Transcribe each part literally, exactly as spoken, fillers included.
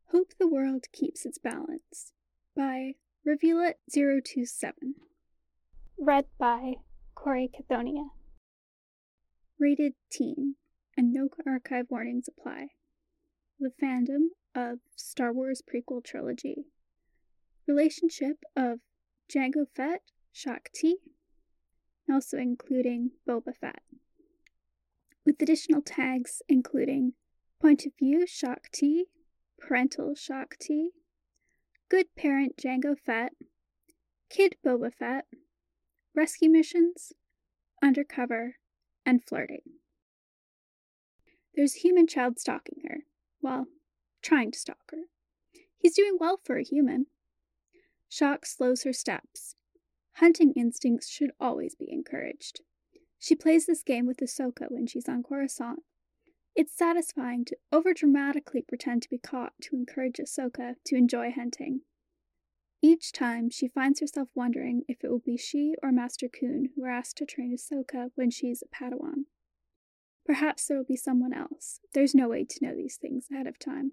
Hope the World Keeps Its Balance by Revealit zero two seven. Read by Corey Cathonia. Rated teen, and no archive warnings apply. The fandom of Star Wars prequel trilogy. Relationship of Jango Fett, Shaak Ti, and also including Boba Fett. With additional tags including Point of View Shaak Ti, Parental Shaak Ti, Good Parent Jango Fett, Kid Boba Fett, Rescue Missions, Undercover, and Flirting. There's a human child stalking her. Well, trying to stalk her. He's doing well for a human. Shaak slows her steps. Hunting instincts should always be encouraged. She plays this game with Ahsoka when she's on Coruscant. It's satisfying to overdramatically pretend to be caught to encourage Ahsoka to enjoy hunting. Each time, she finds herself wondering if it will be she or Master Kun who are asked to train Ahsoka when she's a Padawan. Perhaps there will be someone else. There's no way to know these things ahead of time.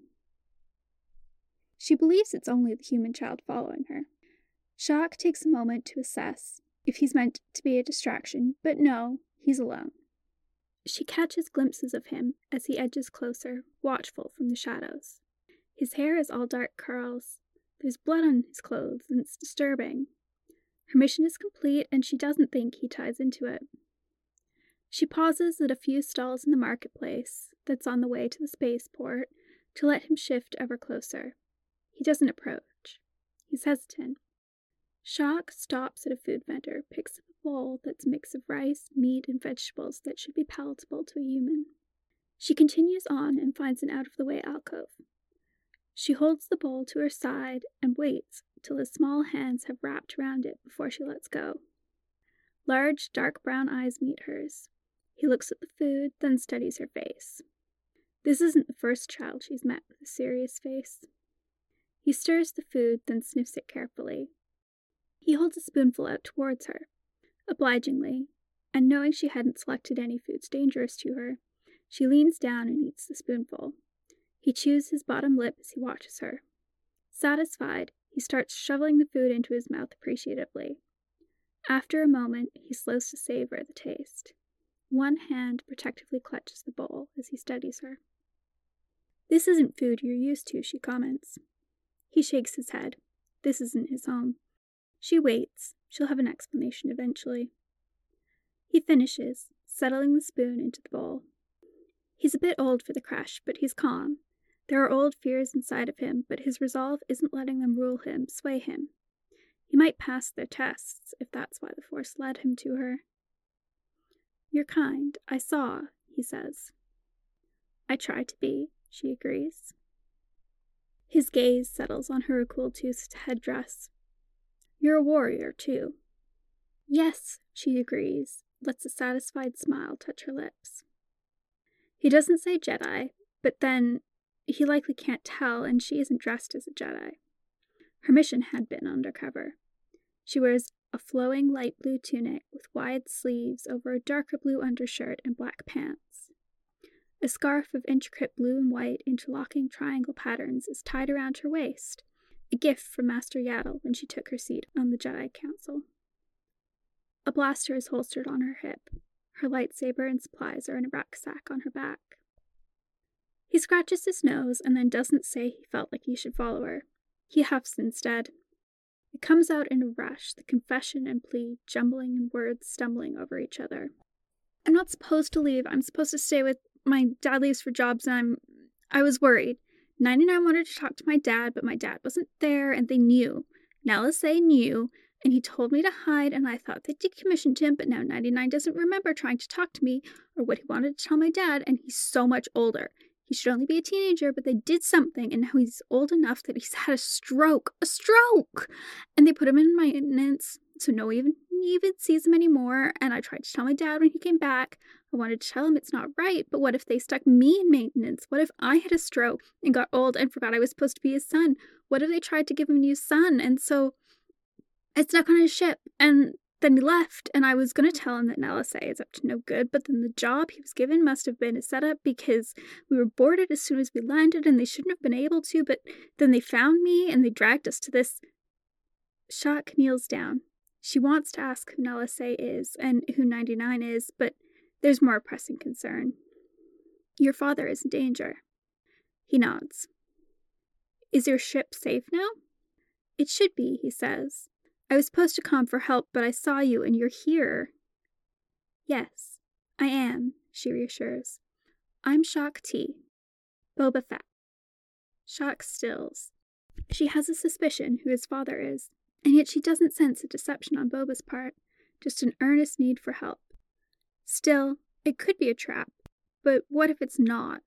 She believes it's only the human child following her. Shaak takes a moment to assess if he's meant to be a distraction, but no, he's alone. She catches glimpses of him as he edges closer, watchful from the shadows. His hair is all dark curls. There's blood on his clothes, and it's disturbing. Her mission is complete, and she doesn't think he ties into it. She pauses at a few stalls in the marketplace that's on the way to the spaceport to let him shift ever closer. He doesn't approach. He's hesitant. Shaak stops at a food vendor, picks up a bowl that's a mix of rice, meat, and vegetables that should be palatable to a human. She continues on and finds an out-of-the-way alcove. She holds the bowl to her side and waits till his small hands have wrapped around it before she lets go. Large, dark brown eyes meet hers. He looks at the food, then studies her face. This isn't the first child she's met with a serious face. He stirs the food, then sniffs it carefully. He holds a spoonful out towards her. Obligingly, and knowing she hadn't selected any foods dangerous to her, she leans down and eats the spoonful. He chews his bottom lip as he watches her. Satisfied, he starts shoveling the food into his mouth appreciatively. After a moment, he slows to savor the taste. One hand protectively clutches the bowl as he studies her. "This isn't food you're used to," she comments. He shakes his head. This isn't his home. She waits. She'll have an explanation eventually. He finishes, settling the spoon into the bowl. He's a bit old for the crush, but he's calm. There are old fears inside of him, but his resolve isn't letting them rule him, sway him. He might pass their tests, if that's why the Force led him to her. "You're kind, I saw," he says. "I try to be," she agrees. His gaze settles on her Akultus's headdress. "You're a warrior, too." "Yes," she agrees, lets a satisfied smile touch her lips. He doesn't say Jedi, but then he likely can't tell, and she isn't dressed as a Jedi. Her mission had been undercover. She wears a flowing light blue tunic with wide sleeves over a darker blue undershirt and black pants. A scarf of intricate blue and white interlocking triangle patterns is tied around her waist, a gift from Master Yaddle when she took her seat on the Jedi Council. A blaster is holstered on her hip. Her lightsaber and supplies are in a rucksack on her back. He scratches his nose and then doesn't say he felt like he should follow her. He huffs instead. It comes out in a rush, the confession and plea jumbling and words stumbling over each other. "I'm not supposed to leave. I'm supposed to stay with my dad leaves for jobs, and I'm... I was worried. ninety-nine wanted to talk to my dad, but my dad wasn't there, and they knew. Nelisay knew, and he told me to hide, and I thought they decommissioned him, but now ninety-nine doesn't remember trying to talk to me or what he wanted to tell my dad, and he's so much older. He should only be a teenager, but they did something, and now he's old enough that he's had a stroke. A stroke! And they put him in maintenance, so no one even, even sees him anymore, and I tried to tell my dad when he came back. I wanted to tell him it's not right, but what if they stuck me in maintenance? What if I had a stroke and got old and forgot I was supposed to be his son? What if they tried to give him a new son, and so I stuck on his ship, and Then he left, and I was going to tell him that N L S A is up to no good, but then the job he was given must have been a setup because we were boarded as soon as we landed, and they shouldn't have been able to, but then they found me, and they dragged us to this. Shock kneels down. She wants to ask who N L S A is, and who ninety-nine is, but there's more pressing concern. Your father is in danger. He nods. Is your ship safe now? It should be, he says. I was supposed to come for help, but I saw you and you're here. Yes, I am, she reassures. I'm Shock T. Boba Fett. Shock stills. She has a suspicion who his father is, and yet she doesn't sense a deception on Boba's part, just an earnest need for help. Still, it could be a trap, but what if it's not?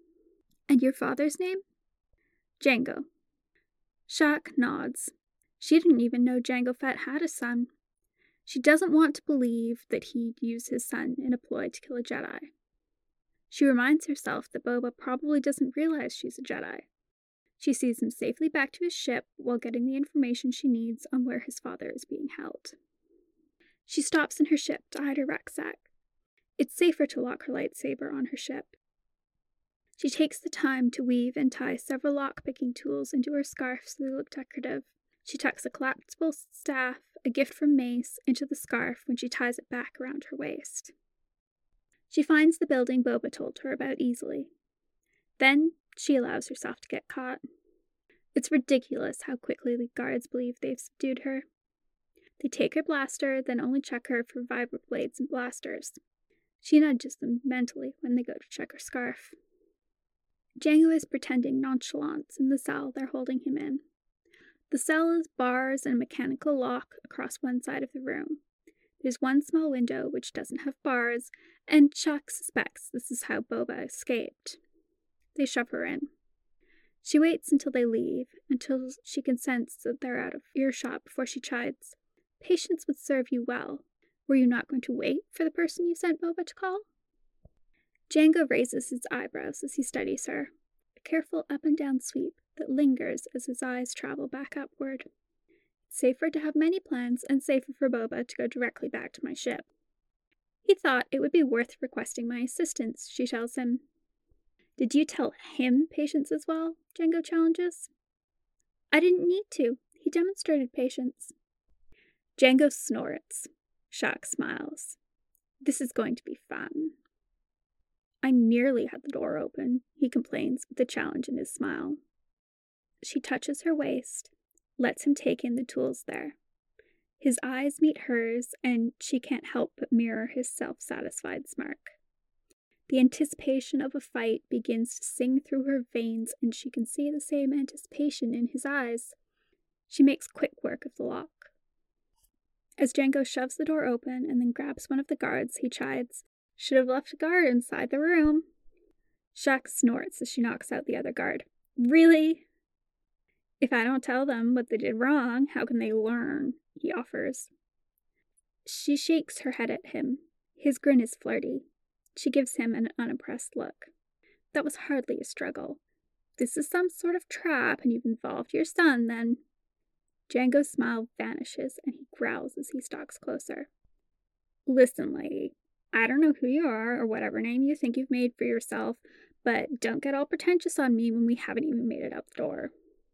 And your father's name? Jango. Shock nods. She didn't even know Jango Fett had a son. She doesn't want to believe that he'd use his son in a ploy to kill a Jedi. She reminds herself that Boba probably doesn't realize she's a Jedi. She sees him safely back to his ship while getting the information she needs on where his father is being held. She stops in her ship to hide her rucksack. It's safer to lock her lightsaber on her ship. She takes the time to weave and tie several lock-picking tools into her scarf so they look decorative. She tucks a collapsible staff, a gift from Mace, into the scarf when she ties it back around her waist. She finds the building Boba told her about easily. Then she allows herself to get caught. It's ridiculous how quickly the guards believe they've subdued her. They take her blaster, then only check her for vibro blades and blasters. She nudges them mentally when they go to check her scarf. Jango is pretending nonchalance in the cell they're holding him in. The cell is bars and a mechanical lock across one side of the room. There's one small window which doesn't have bars, and Shock suspects this is how Boba escaped. They shove her in. She waits until they leave, until she can sense that they're out of earshot before she chides. Patience would serve you well. Were you not going to wait for the person you sent Boba to call? Jango raises his eyebrows as he studies her, a careful up and down sweep that lingers as his eyes travel back upward. It's safer to have many plans and safer for Boba to go directly back to my ship. He thought it would be worth requesting my assistance, she tells him. Did you tell him patience as well? Jango challenges. I didn't need to. He demonstrated patience. Jango snorts. Shock smiles. This is going to be fun. I nearly had the door open, he complains with a challenge in his smile. She touches her waist, lets him take in the tools there. His eyes meet hers, and she can't help but mirror his self-satisfied smirk. The anticipation of a fight begins to sing through her veins, and she can see the same anticipation in his eyes. She makes quick work of the lock. As Jango shoves the door open and then grabs one of the guards, he chides, Should have left a guard inside the room. Shock snorts as she knocks out the other guard. Really? If I don't tell them what they did wrong, how can they learn? He offers. She shakes her head at him. His grin is flirty. She gives him an unimpressed look. That was hardly a struggle. If this is some sort of trap and you've involved your son, then... Jango's smile vanishes and he growls as he stalks closer. Listen, lady, I don't know who you are or whatever name you think you've made for yourself, but don't get all pretentious on me when we haven't even made it out the door.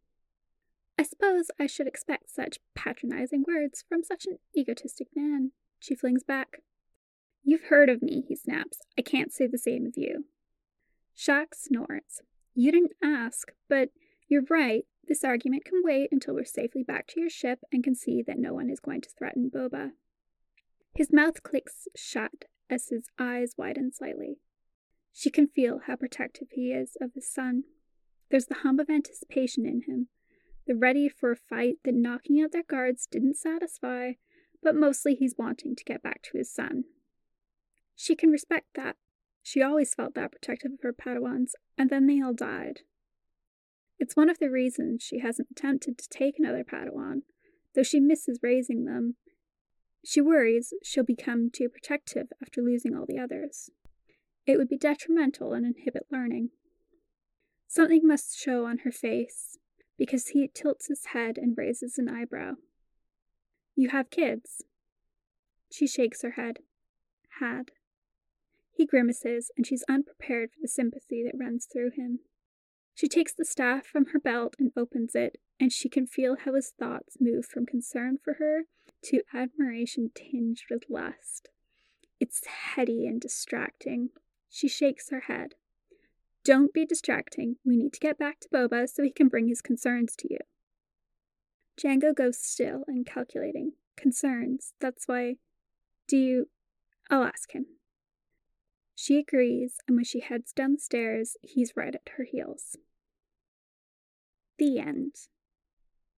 I suppose I should expect such patronizing words from such an egotistic man, she flings back. You've heard of me, he snaps. I can't say the same of you. Shock snorts. You didn't ask, but you're right. This argument can wait until we're safely back to your ship and can see that no one is going to threaten Boba. His mouth clicks shut as his eyes widen slightly. She can feel how protective he is of his son. There's the hum of anticipation in him, the ready for a fight that knocking out their guards didn't satisfy, but mostly he's wanting to get back to his son. She can respect that. She always felt that protective of her Padawans, and then they all died. It's one of the reasons she hasn't attempted to take another Padawan, though she misses raising them. She worries she'll become too protective after losing all the others. It would be detrimental and inhibit learning. Something must show on her face, because he tilts his head and raises an eyebrow. You have kids. She shakes her head. Had. He grimaces, and she's unprepared for the sympathy that runs through him. She takes the staff from her belt and opens it, and she can feel how his thoughts move from concern for her to admiration tinged with lust. It's heady and distracting. She shakes her head. Don't be distracting. We need to get back to Boba so he can bring his concerns to you. Django goes still and calculating. Concerns. That's why. Do you. I'll ask him. She agrees, and when she heads down the stairs, he's right at her heels. The end.